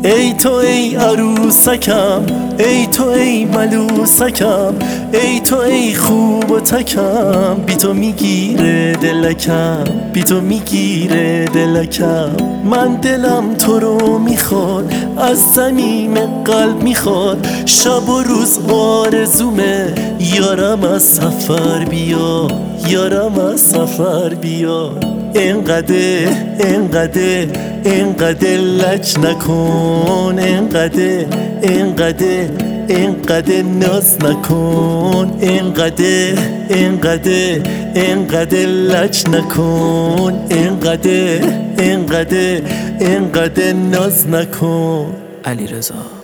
ای تو ای عروسکم، ای تو ای ملوسکم، ای تو ای خوب و تکم، بی تو میگیره دلکم، بی تو میگیره دلکم. من دلم تو رو میخواد، از صمیم قلب میخواد، شب و روز آرزومه یارم از سفر بیا، یارم از سفر بیا. اینقدر اینقدر اینقدر لج نکن، اینقدر اینقدر اینقدر ناز نکن، اینقدر اینقدر اینقدر لج نکن، اینقدر اینقدر اینقدر ناز نکن. علیرضا.